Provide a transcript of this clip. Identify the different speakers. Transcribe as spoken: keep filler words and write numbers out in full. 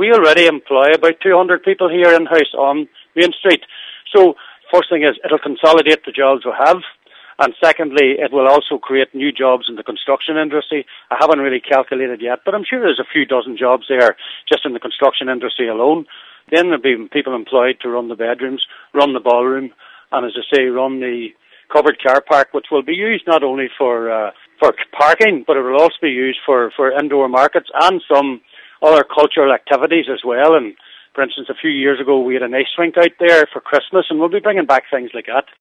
Speaker 1: we already employ about two hundred people here in-house on Main Street. So, first thing is, it'll consolidate the jobs we have. And secondly, it will also create new jobs in the construction industry. I haven't really calculated yet, but I'm sure there's a few dozen jobs there just in the construction industry alone. Then there'll be people employed to run the bedrooms, run the ballroom, and as I say, run the covered car park, which will be used not only for uh, for parking, but it will also be used for, for indoor markets and some other cultural activities as well. And for instance, a few years ago, we had an ice rink out there for Christmas, and we'll be bringing back things like that.